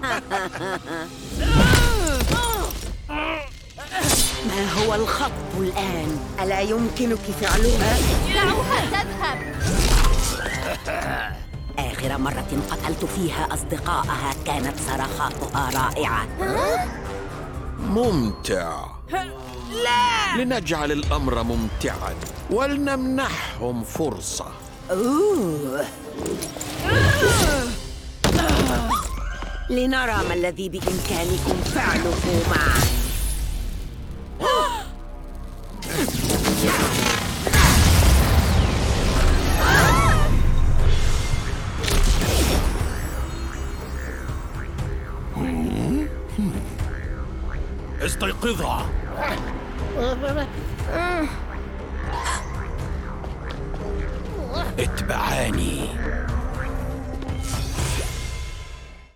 ما هو الخطب الآن؟ ألا يمكنك فعلها؟ دعوها تذهب. آخر مرة قتلت فيها أصدقائها كانت صرخاتها رائعة. ممتع. لا. لنجعل الأمر ممتعاً ولنمنحهم فرصة. لنرى ما الذي بإمكانكم فعله معا. استيقظا. اتبعاني.